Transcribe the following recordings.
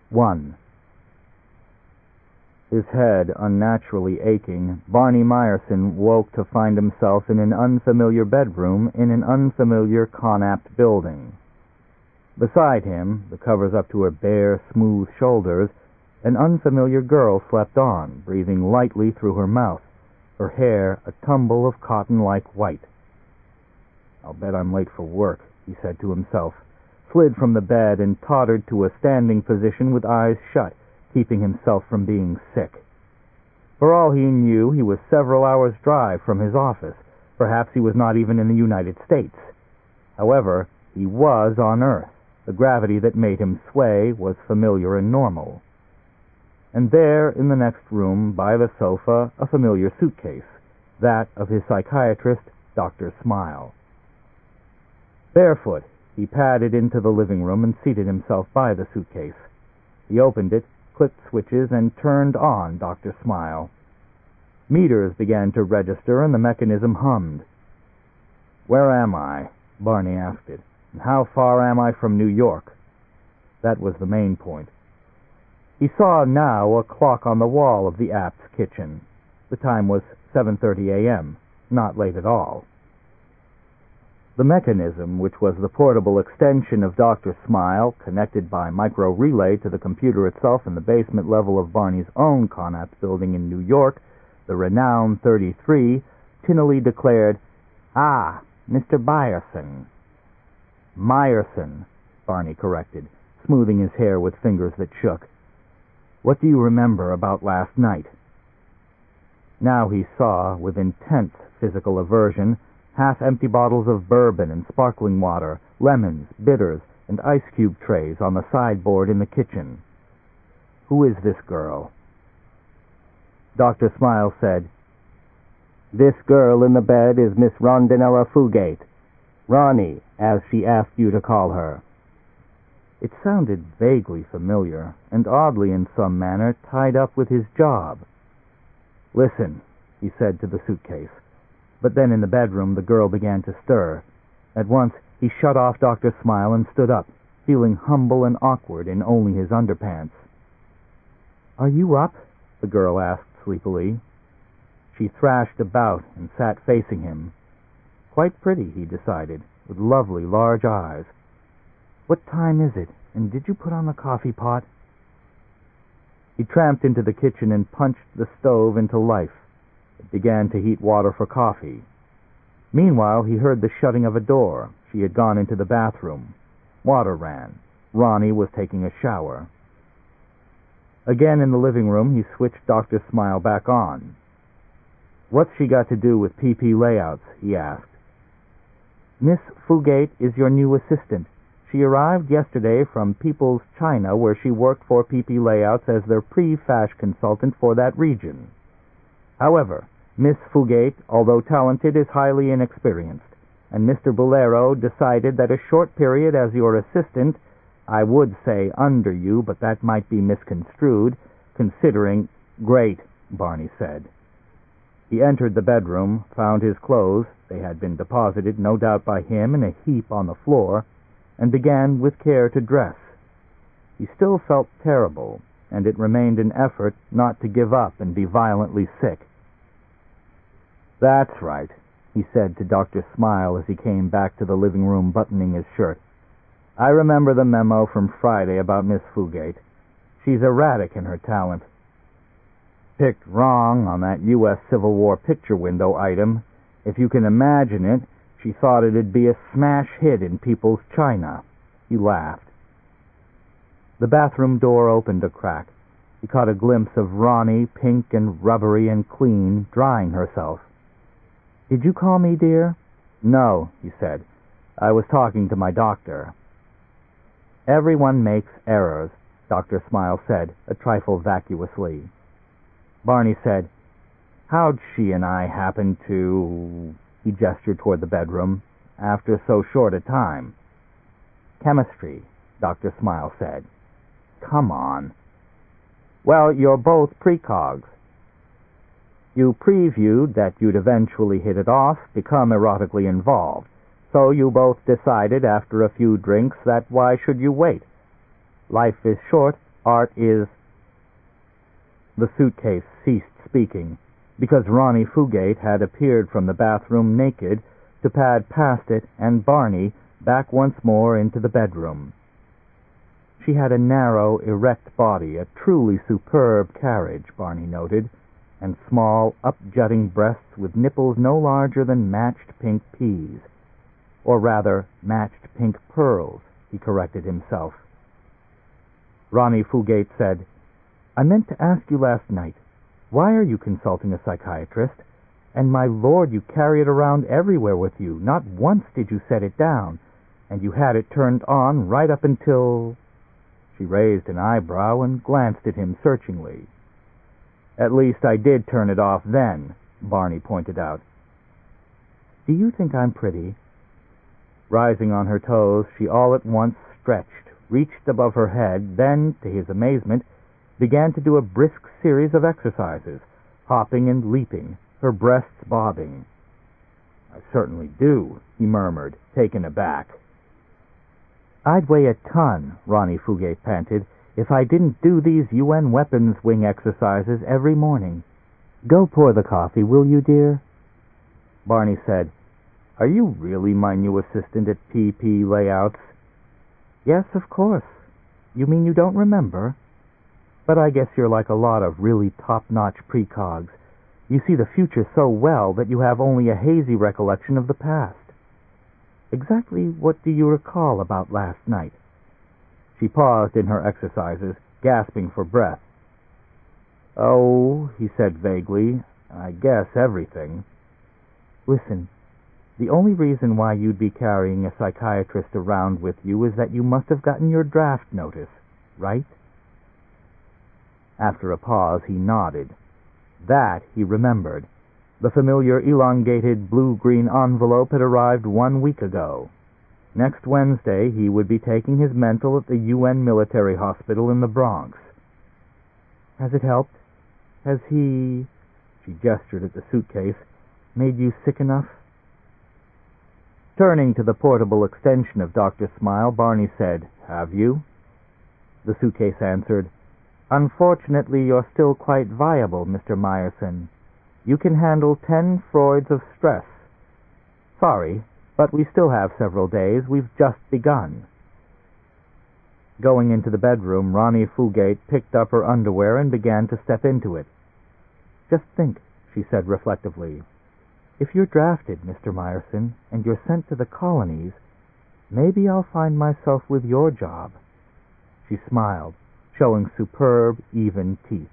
1. His head unnaturally aching, Barney Meyerson woke to find himself in an unfamiliar bedroom in an unfamiliar Connacht building. Beside him, the covers up to her bare, smooth shoulders, an unfamiliar girl slept on, breathing lightly through her mouth, her hair a tumble of cotton-like white. "I'll bet I'm late for work," he said to himself, slid from the bed and tottered to a standing position with eyes shut, keeping himself from being sick. For all he knew, he was several hours' drive from his office. Perhaps he was not even in the United States. However, he was on Earth. The gravity that made him sway was familiar and normal. And there, in the next room, by the sofa, a familiar suitcase, that of his psychiatrist, Dr. Smile. Barefoot, he padded into the living room and seated himself by the suitcase. He opened it, clicked switches, and turned on Dr. Smile. Meters began to register, and the mechanism hummed. "Where am I?" Barney asked it. "And how far am I from New York?" That was the main point. He saw now a clock on the wall of the app's kitchen. The time was 7:30 a.m., not late at all. The mechanism, which was the portable extension of Dr. Smile, connected by micro-relay to the computer itself in the basement level of Barney's own Connacht building in New York, the renowned 33, tinnily declared, "Ah, Mr. Byerson." "Meyerson," Barney corrected, smoothing his hair with fingers that shook. "What do you remember about last night?" Now he saw, with intense physical aversion, half-empty bottles of bourbon and sparkling water, lemons, bitters, and ice-cube trays on the sideboard in the kitchen. "Who is this girl?" Dr. Smile said, "This girl in the bed is Miss Rondinella Fugate. Ronnie, as she asked you to call her." It sounded vaguely familiar, and oddly in some manner tied up with his job. "Listen," he said to the suitcase. But then in the bedroom the girl began to stir. At once he shut off Dr. Smile and stood up, feeling humble and awkward in only his underpants. "Are you up?" the girl asked sleepily. She thrashed about and sat facing him. Quite pretty, he decided, with lovely large eyes. "What time is it, and did you put on the coffee pot?" He tramped into the kitchen and punched the stove into life. It began to heat water for coffee. Meanwhile, he heard the shutting of a door. She had gone into the bathroom. Water ran. Ronnie was taking a shower. Again in the living room, he switched Dr. Smile back on. "What's she got to do with PP Layouts?" he asked. "Miss Fugate is your new assistant. She arrived yesterday from People's China, where she worked for PP Layouts as their pre-FASH consultant for that region. However, Miss Fugate, although talented, is highly inexperienced, and Mr. Bolero decided that a short period as your assistant, I would say under you, but that might be misconstrued, considering—" "Great," Barney said. He entered the bedroom, found his clothes, they had been deposited, no doubt by him, in a heap on the floor, and began with care to dress. He still felt terrible, and it remained an effort not to give up and be violently sick. "That's right," he said to Dr. Smile as he came back to the living room buttoning his shirt. "I remember the memo from Friday about Miss Fugate. She's erratic in her talent. Picked wrong on that U.S. Civil War picture window item. If you can imagine it, she thought it'd be a smash hit in People's China." He laughed. The bathroom door opened a crack. He caught a glimpse of Ronnie, pink and rubbery and clean, drying herself. "Did you call me, dear?" "No," he said. "I was talking to my doctor." "Everyone makes errors," Dr. Smile said, a trifle vacuously. Barney said, "How'd she and I happen to—" he gestured toward the bedroom, "after so short a time?" "Chemistry," Dr. Smile said. "Come on." "Well, you're both precogs. You previewed that you'd eventually hit it off, become erotically involved. So you both decided after a few drinks that why should you wait? Life is short, Art is... The suitcase ceased speaking, because Ronnie Fugate had appeared from the bathroom naked to pad past it and Barney back once more into the bedroom. She had a narrow, erect body, a truly superb carriage, Barney noted, and small, up-jutting breasts with nipples no larger than matched pink peas. Or rather, matched pink pearls, he corrected himself. Ronnie Fugate said, "I meant to ask you last night, why are you consulting a psychiatrist? And my lord, you carry it around everywhere with you. Not once did you set it down, and you had it turned on right up until..." She raised an eyebrow and glanced at him searchingly. "At least I did turn it off then," Barney pointed out. "Do you think I'm pretty?" Rising on her toes, she all at once stretched, reached above her head, then, to his amazement, began to do a brisk series of exercises, hopping and leaping, her breasts bobbing. "I certainly do," he murmured, taken aback. "I'd weigh a ton," Ronnie Fugate panted, "if I didn't do these UN weapons wing exercises every morning. Go pour the coffee, will you, dear?" Barney said, "Are you really my new assistant at PP Layouts?" "Yes, of course. You mean you don't remember? But I guess you're like a lot of really top-notch precogs. You see the future so well that you have only a hazy recollection of the past. Exactly what do you recall about last night?" She paused in her exercises, gasping for breath. "Oh," he said vaguely, "I guess everything." "Listen, the only reason why you'd be carrying a psychiatrist around with you is that you must have gotten your draft notice, right?" After a pause, he nodded. That he remembered. The familiar elongated blue-green envelope had arrived 1 week ago. Next Wednesday, he would be taking his mental at the UN military hospital in the Bronx. "Has it helped? Has he," she gestured at the suitcase, "made you sick enough?" Turning to the portable extension of Dr. Smile, Barney said, "Have you?" The suitcase answered, "Unfortunately, you're still quite viable, Mr. Meyerson. You can handle 10 Freuds of stress. Sorry, but we still have several days. We've just begun." Going into the bedroom, Ronnie Fugate picked up her underwear and began to step into it. "Just think," she said reflectively. "If you're drafted, Mr. Meyerson, and you're sent to the colonies, maybe I'll find myself with your job." She smiled, showing superb, even teeth.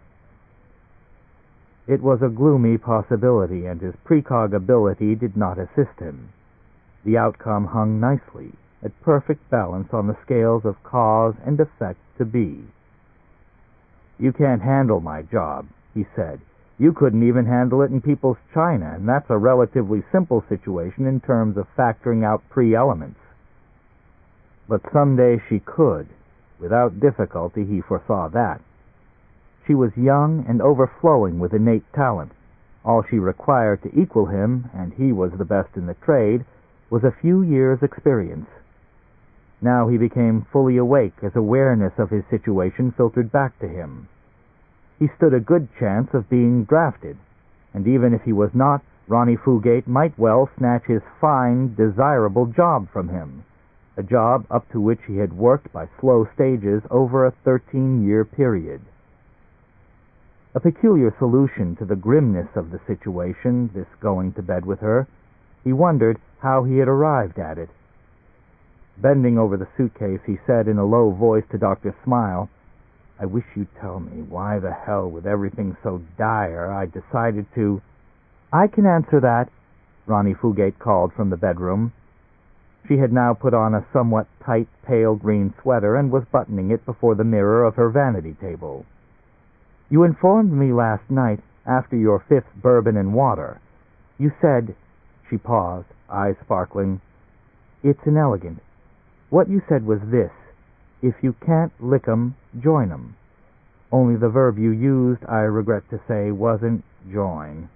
It was a gloomy possibility, and his precog ability did not assist him. The outcome hung nicely, at perfect balance on the scales of cause and effect to be. "You can't handle my job," he said. "You couldn't even handle it in People's China, and that's a relatively simple situation in terms of factoring out pre-elements." But someday she could. Without difficulty, he foresaw that. She was young and overflowing with innate talent. All she required to equal him, and he was the best in the trade, was a few years' experience. Now he became fully awake as awareness of his situation filtered back to him. He stood a good chance of being drafted, and even if he was not, Ronnie Fugate might well snatch his fine, desirable job from him, a job up to which he had worked by slow stages over a 13-year period. A peculiar solution to the grimness of the situation, this going to bed with her. He wondered how he had arrived at it. Bending over the suitcase, he said in a low voice to Dr. Smile, "I wish you'd tell me why the hell, with everything so dire, I decided to..." "I can answer that," Ronnie Fugate called from the bedroom. She had now put on a somewhat tight, pale green sweater and was buttoning it before the mirror of her vanity table. "You informed me last night, after your 5th bourbon and water. You said..." She paused, eyes sparkling. "It's inelegant. What you said was this: if you can't lick 'em, join 'em. Only the verb you used, I regret to say, wasn't join."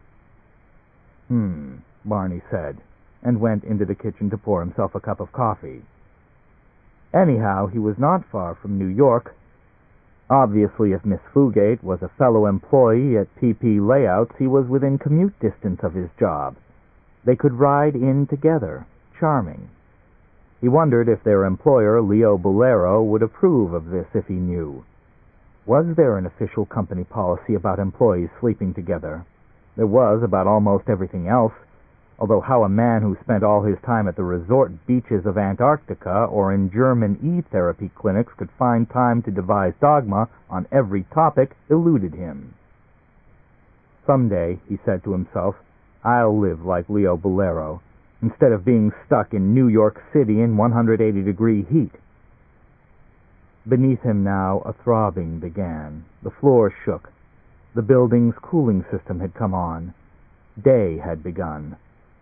Barney said, and went into the kitchen to pour himself a cup of coffee. Anyhow, he was not far from New York. Obviously, if Miss Fugate was a fellow employee at PP Layouts, he was within commute distance of his job. They could ride in together. Charming. He wondered if their employer, Leo Bolero, would approve of this if he knew. Was there an official company policy about employees sleeping together? There was about almost everything else, although how a man who spent all his time at the resort beaches of Antarctica or in German e-therapy clinics could find time to devise dogma on every topic eluded him. Someday, he said to himself, I'll live like Leo Bolero, instead of being stuck in New York City in 180-degree heat. Beneath him now a throbbing began. The floor shook. The building's cooling system had come on. Day had begun.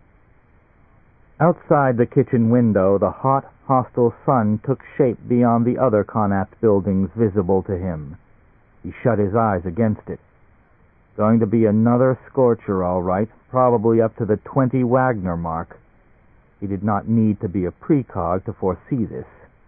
Outside the kitchen window, the hot, hostile sun took shape beyond the other Connacht buildings visible to him. He shut his eyes against it. Going to be another scorcher, all right, probably up to the 20 Wagner mark. He did not need to be a precog to foresee this.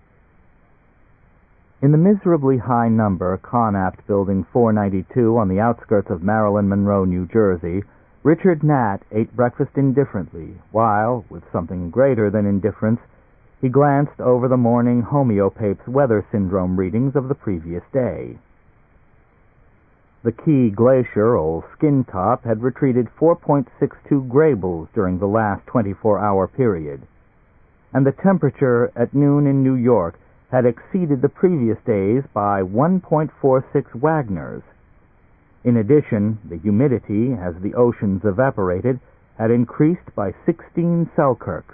In the miserably high number, Connacht Building 492 on the outskirts of Marilyn Monroe, New Jersey, Richard Nat ate breakfast indifferently, while, with something greater than indifference, he glanced over the morning Homeopape's weather syndrome readings of the previous day. The Key Glacier, old Skin Top, had retreated 4.62 grables during the last 24-hour period, and the temperature at noon in New York had exceeded the previous days by 1.46 Wagners. In addition, the humidity, as the oceans evaporated, had increased by 16 Selkirks.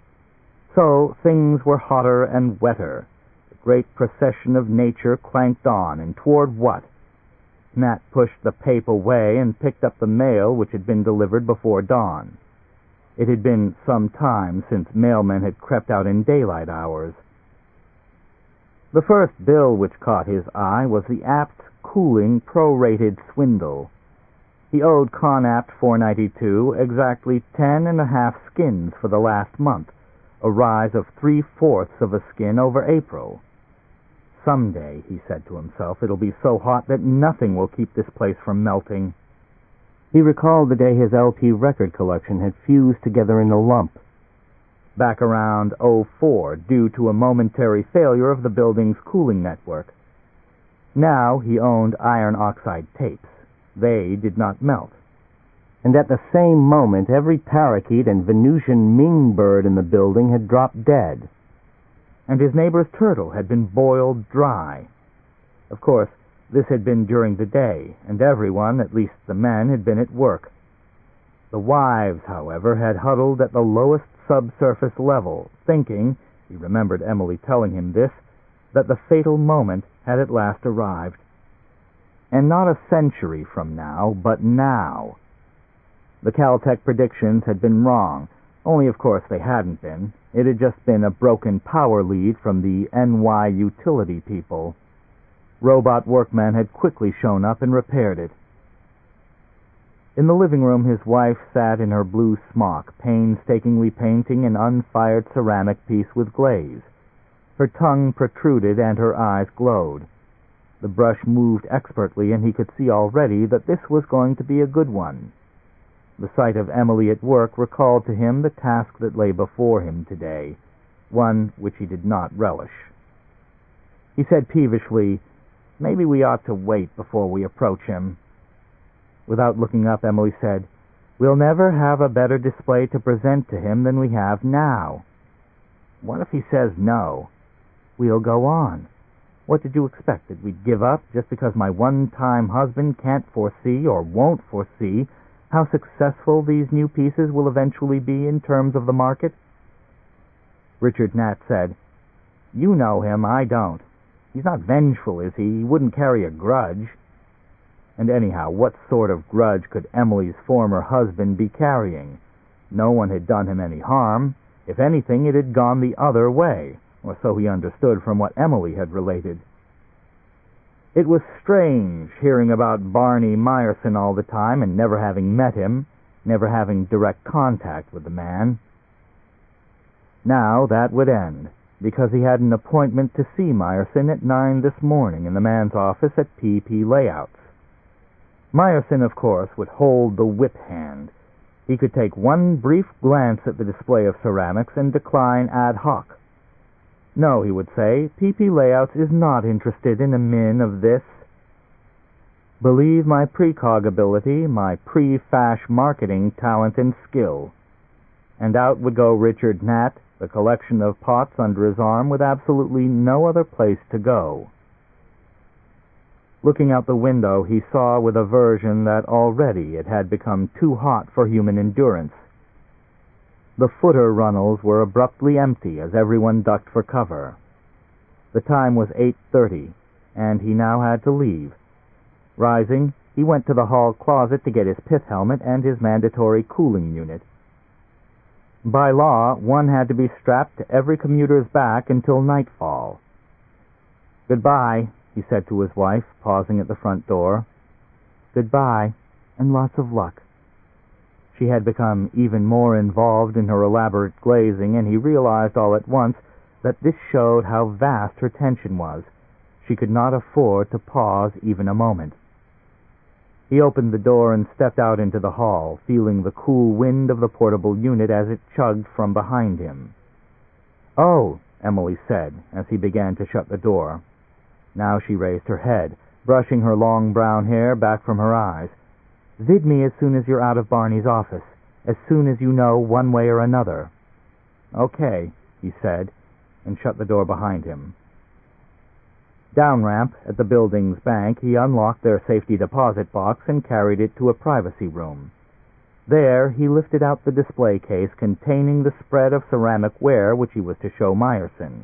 So things were hotter and wetter. The great procession of nature clanked on, and toward what? Nat pushed the pape away and picked up the mail which had been delivered before dawn. It had been some time since mailmen had crept out in daylight hours. The first bill which caught his eye was the apt, cooling, prorated swindle. He owed Connacht 492 exactly 10.5 skins for the last month, a rise of 3/4 of a skin over April. Someday, he said to himself, it'll be so hot that nothing will keep this place from melting. He recalled the day his LP record collection had fused together in a lump, back around '04, due to a momentary failure of the building's cooling network. Now he owned iron oxide tapes. They did not melt. And at the same moment, every parakeet and Venusian Ming bird in the building had dropped dead. And his neighbor's turtle had been boiled dry. Of course, this had been during the day, and everyone, at least the men, had been at work. The wives, however, had huddled at the lowest subsurface level, thinking, he remembered Emily telling him this, that the fatal moment had at last arrived. And not a century from now, but now. The Caltech predictions had been wrong, only of course they hadn't been. It had just been a broken power lead from the NY utility people. Robot workmen had quickly shown up and repaired it. In the living room, his wife sat in her blue smock, painstakingly painting an unfired ceramic piece with glaze. Her tongue protruded and her eyes glowed. The brush moved expertly, and he could see already that this was going to be a good one. The sight of Emily at work recalled to him the task that lay before him today, one which he did not relish. He said peevishly, "Maybe we ought to wait before we approach him." Without looking up, Emily said, "We'll never have a better display to present to him than we have now." "What if he says no?" "We'll go on. What did you expect, that we'd give up just because my one-time husband can't foresee or won't foresee how successful these new pieces will eventually be in terms of the market?" Richard Nat said, "You know him, I don't. He's not vengeful, is he? He wouldn't carry a grudge." And anyhow, what sort of grudge could Emily's former husband be carrying? No one had done him any harm. If anything, it had gone the other way, or so he understood from what Emily had related. It was strange hearing about Barney Meyerson all the time and never having met him, never having direct contact with the man. Now that would end. because he had an appointment to see Meyerson at 9 this morning in the man's office at PP Layouts. Meyerson, of course, would hold the whip hand. He could take one brief glance at the display of ceramics and decline ad hoc. No, he would say, PP Layouts is not interested in a min of this. Believe my precog ability, my pre-fash marketing talent and skill. And out would go Richard Nat, the collection of pots under his arm, with absolutely no other place to go. Looking out the window, he saw with aversion that already it had become too hot for human endurance. The footer runnels were abruptly empty as everyone ducked for cover. The time was 8:30, and he now had to leave. Rising, he went to the hall closet to get his pith helmet and his mandatory cooling unit. By law, one had to be strapped to every commuter's back until nightfall. "Goodbye," he said to his wife, pausing at the front door. "Goodbye, and lots of luck." She had become even more involved in her elaborate glazing, and he realized all at once that this showed how vast her tension was. She could not afford to pause even a moment. He opened the door and stepped out into the hall, feeling the cool wind of the portable unit as it chugged from behind him. "Oh," Emily said, as he began to shut the door. Now she raised her head, brushing her long brown hair back from her eyes. "Vid me as soon as you're out of Barney's office, as soon as you know one way or another." "Okay," he said, and shut the door behind him. Down ramp at the building's bank, he unlocked their safety deposit box and carried it to a privacy room. There, he lifted out the display case containing the spread of ceramic ware which he was to show Meyerson.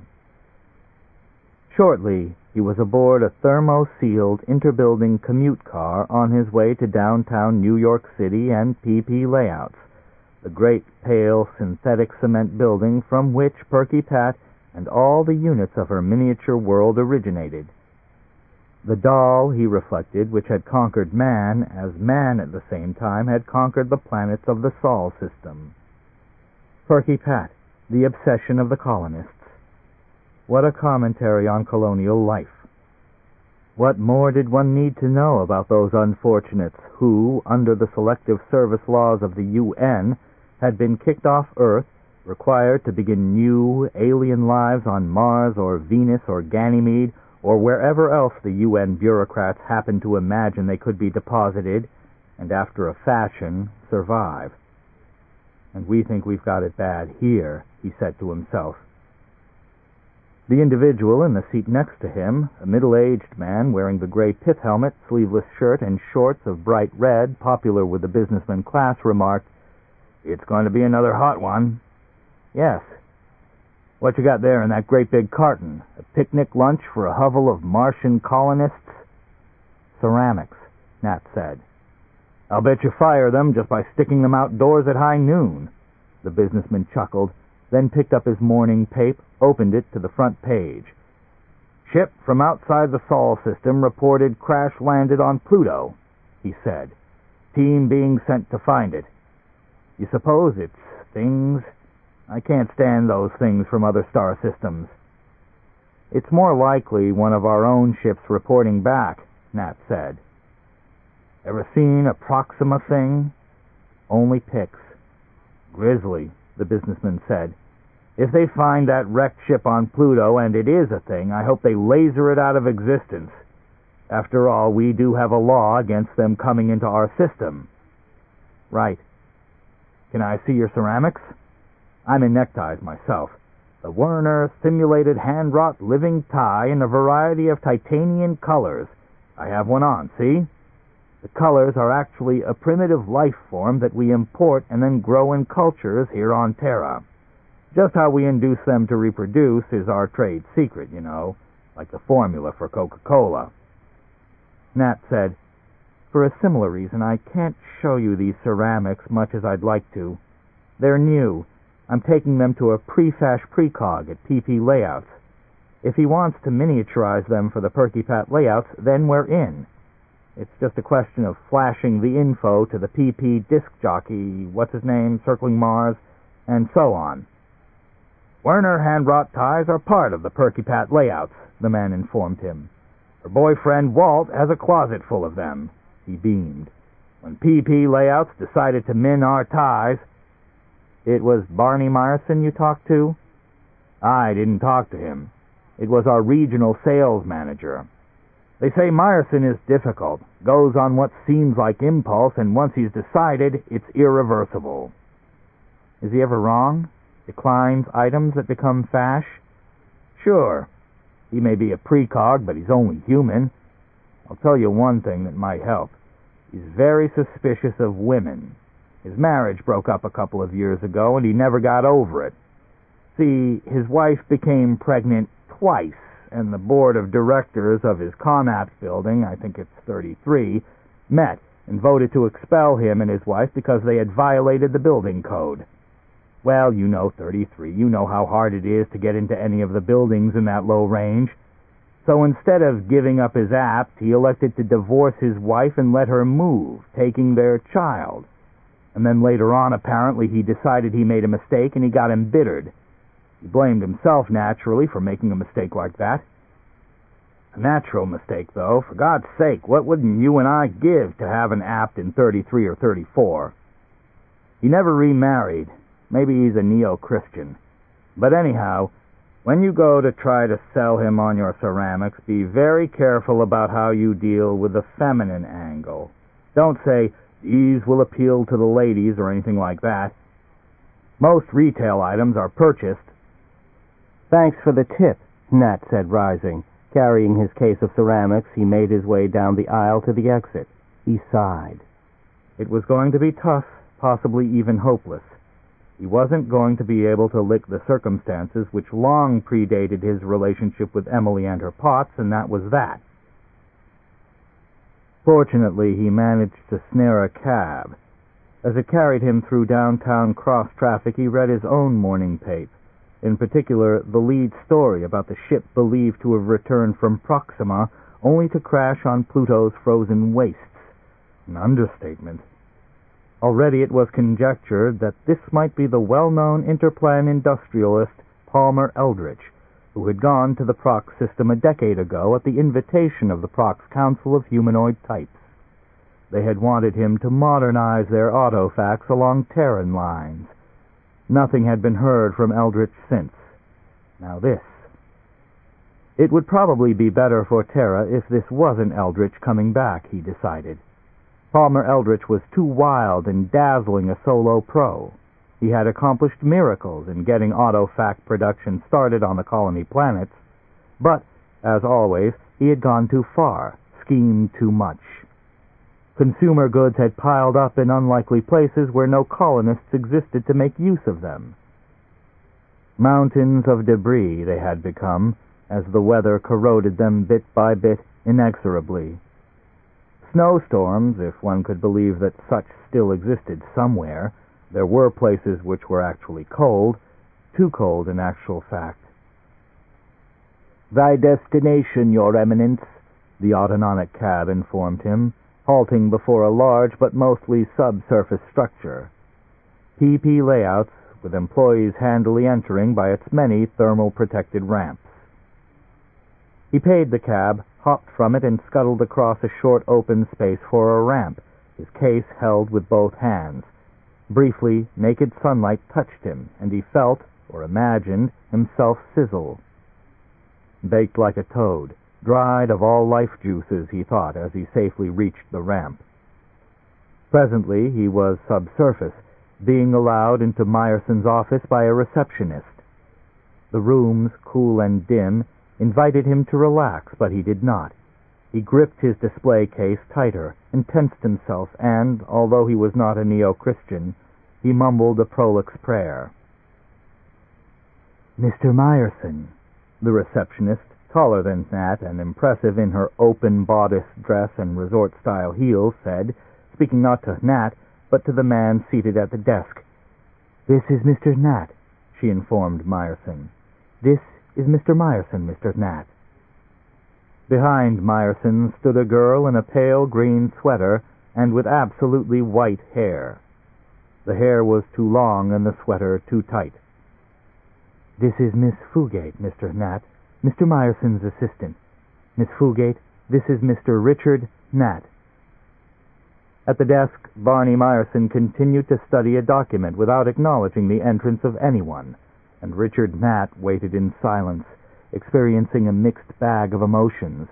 Shortly, he was aboard a thermo-sealed interbuilding commute car on his way to downtown New York City and PP Layouts, the great pale synthetic cement building from which Perky Pat and all the units of her miniature world originated. The doll, he reflected, which had conquered man, as man at the same time had conquered the planets of the Sol system. Perky Pat, the obsession of the colonists. What a commentary on colonial life. What more did one need to know about those unfortunates who, under the selective service laws of the UN, had been kicked off Earth, required to begin new, alien lives on Mars or Venus or Ganymede or wherever else the UN bureaucrats happened to imagine they could be deposited, and after a fashion, survive. "And we think we've got it bad here," he said to himself. The individual in the seat next to him, a middle-aged man wearing the gray pith helmet, sleeveless shirt, and shorts of bright red, popular with the businessman class, remarked, "It's going to be another hot one." "Yes. What you got there in that great big carton? A picnic lunch for a hovel of Martian colonists?" "Ceramics," Nat said. "I'll bet you fire them just by sticking them outdoors at high noon." The businessman chuckled, then picked up his morning paper, opened it to the front page. "Ship from outside the Sol system reported crash-landed on Pluto," he said. "Team being sent to find it. You suppose it's things? I can't stand those things from other star systems." "It's more likely one of our own ships reporting back," Nat said. "Ever seen a Proxima thing?" "Only pics." "Grizzly," the businessman said. "If they find that wrecked ship on Pluto, and it is a thing, I hope they laser it out of existence. After all, we do have a law against them coming into our system." "Right. Can I see your ceramics? I'm in neckties myself. The Werner simulated hand-wrought living tie in a variety of titanium colors. I have one on, see? The colors are actually a primitive life form that we import and then grow in cultures here on Terra. Just how we induce them to reproduce is our trade secret, you know, like the formula for Coca-Cola." Nat said, "For a similar reason, I can't show you these ceramics much as I'd like to. They're new. I'm taking them to a pre-fash precog at PP Layouts. If he wants to miniaturize them for the Perky Pat Layouts, then we're in. It's just a question of flashing the info to the PP disc jockey, what's his name, circling Mars, and so on." Werner hand-wrought ties are part of the Perky Pat layouts, the man informed him. Her boyfriend, Walt, has a closet full of them. He beamed. When PP Layouts decided to min our ties... It was Barney Myerson you talked to? I didn't talk to him. It was our regional sales manager. They say Myerson is difficult, goes on what seems like impulse, and once he's decided, it's irreversible. Is he ever wrong? Declines items that become fash? Sure. He may be a precog, but he's only human. I'll tell you one thing that might help. He's very suspicious of women. His marriage broke up a couple of years ago, and he never got over it. See, his wife became pregnant twice, and the board of directors of his Conapps building, I think it's 33, met and voted to expel him and his wife because they had violated the building code. Well, you know 33. You know how hard it is to get into any of the buildings in that low range. So instead of giving up his apt, he elected to divorce his wife and let her move, taking their child. And then later on, apparently, he decided he made a mistake and he got embittered. He blamed himself, naturally, for making a mistake like that. A natural mistake, though. For God's sake, what wouldn't you and I give to have an apt in 33 or 34? He never remarried. Maybe he's a neo-Christian. But anyhow, when you go to try to sell him on your ceramics, be very careful about how you deal with the feminine angle. Don't say, these will appeal to the ladies or anything like that. Most retail items are purchased. Thanks for the tip, Nat said, rising. Carrying his case of ceramics, he made his way down the aisle to the exit. He sighed. It was going to be tough, possibly even hopeless. He wasn't going to be able to lick the circumstances which long predated his relationship with Emily and her pots, and that was that. Fortunately, he managed to snare a cab. As it carried him through downtown cross-traffic, he read his own morning paper, in particular the lead story about the ship believed to have returned from Proxima only to crash on Pluto's frozen wastes. An understatement. Already it was conjectured that this might be the well-known interplan industrialist Palmer Eldritch, who had gone to the Prox system a decade ago at the invitation of the Prox Council of Humanoid Types. They had wanted him to modernize their autofax along Terran lines. Nothing had been heard from Eldritch since. Now this. It would probably be better for Terra if this wasn't Eldritch coming back, he decided. Palmer Eldritch was too wild and dazzling a solo pro. He had accomplished miracles in getting autofac production started on the colony planets, but, as always, he had gone too far, schemed too much. Consumer goods had piled up in unlikely places where no colonists existed to make use of them. Mountains of debris they had become, as the weather corroded them bit by bit inexorably. Snowstorms, if one could believe that such still existed somewhere. There were places which were actually cold, too cold in actual fact. "Thy destination, Your Eminence," the autonomic cab informed him, halting before a large but mostly subsurface structure. PP Layouts, with employees handily entering by its many thermal-protected ramps. He paid the cab, hopped from it, and scuttled across a short open space for a ramp, his case held with both hands. Briefly, naked sunlight touched him, and he felt, or imagined, himself sizzle. Baked like a toad, dried of all life juices, he thought, as he safely reached the ramp. Presently he was subsurface, being allowed into Myerson's office by a receptionist. The rooms, cool and dim, invited him to relax, but he did not. He gripped his display case tighter, and tensed himself, and, although he was not a neo-Christian, he mumbled a prolix prayer. "Mr. Myerson," the receptionist, taller than Nat and impressive in her open bodice dress and resort-style heels, said, speaking not to Nat, but to the man seated at the desk. "This is Mr. Nat," she informed Myerson. "This is Mr. Myerson, Mr. Nat." Behind Myerson stood a girl in a pale green sweater and with absolutely white hair. The hair was too long and the sweater too tight. "This is Miss Fugate, Mr. Nat, Mr. Myerson's assistant. Miss Fugate, this is Mr. Richard Nat." At the desk, Barney Myerson continued to study a document without acknowledging the entrance of anyone, and Richard Nat waited in silence, experiencing a mixed bag of emotions.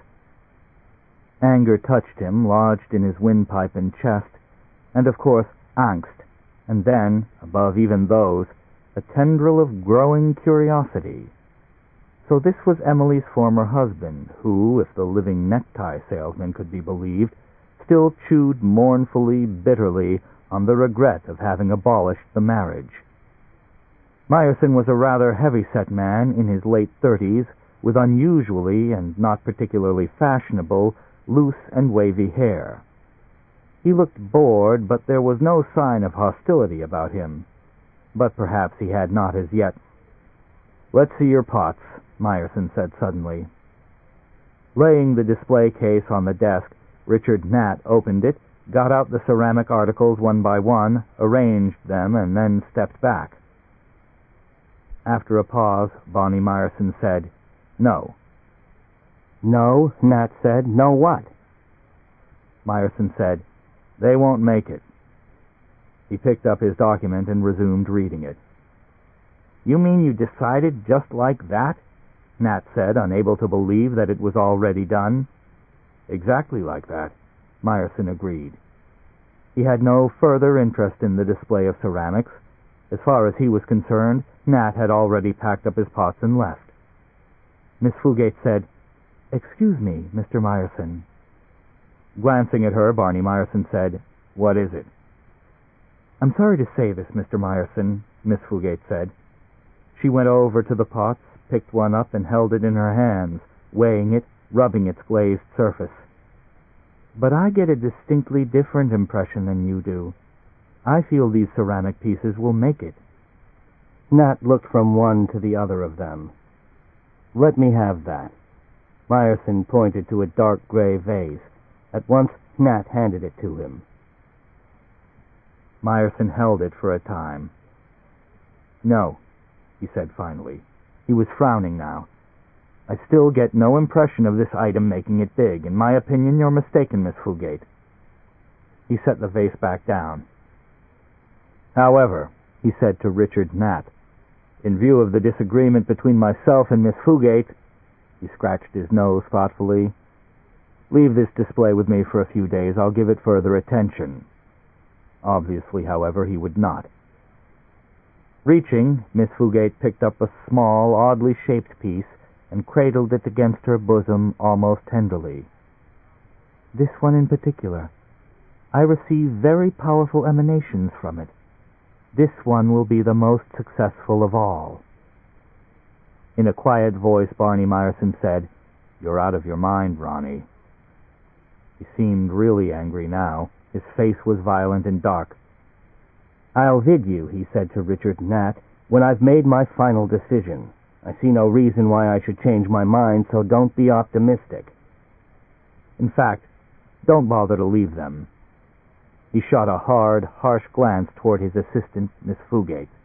Anger touched him, lodged in his windpipe and chest, and of course angst, and then, above even those, a tendril of growing curiosity. So this was Emily's former husband, who, if the living necktie salesman could be believed, still chewed mournfully, bitterly, on the regret of having abolished the marriage. Myerson was a rather heavy-set man in his late 30s, with unusually and not particularly fashionable, loose and wavy hair. He looked bored, but there was no sign of hostility about him. But perhaps he had not as yet. "Let's see your pots," Myerson said suddenly. Laying the display case on the desk, Richard Nat opened it, got out the ceramic articles one by one, arranged them, and then stepped back. After a pause, Barney Myerson said, "No." "No," Nat said. "No what?" Myerson said, "They won't make it." He picked up his document and resumed reading it. "You mean you decided just like that?" Nat said, unable to believe that it was already done. "Exactly like that," Myerson agreed. He had no further interest in the display of ceramics. As far as he was concerned, Nat had already packed up his pots and left. Miss Fugate said, "Excuse me, Mr. Myerson." Glancing at her, Barney Myerson said, "What is it?" "I'm sorry to say this, Mr. Myerson," Miss Fugate said. She went over to the pots, picked one up, and held it in her hands, weighing it, rubbing its glazed surface. "But I get a distinctly different impression than you do. I feel these ceramic pieces will make it." Nat looked from one to the other of them. "Let me have that." Myerson pointed to a dark gray vase. At once, Nat handed it to him. Myerson held it for a time. "No," he said finally. He was frowning now. "I still get no impression of this item making it big. In my opinion, you're mistaken, Miss Fugate." He set the vase back down. "However," he said to Richard Nat, "in view of the disagreement between myself and Miss Fugate," he scratched his nose thoughtfully, "leave this display with me for a few days. I'll give it further attention." Obviously, however, he would not. Reaching, Miss Fugate picked up a small, oddly shaped piece and cradled it against her bosom almost tenderly. "This one in particular. I receive very powerful emanations from it. This one will be the most successful of all." In a quiet voice, Barney Myerson said, "You're out of your mind, Ronnie." He seemed really angry now. His face was violent and dark. "I'll vid you," he said to Richard Nat, "when I've made my final decision. I see no reason why I should change my mind, so don't be optimistic. In fact, don't bother to leave them." He shot a hard, harsh glance toward his assistant, Miss Fugate.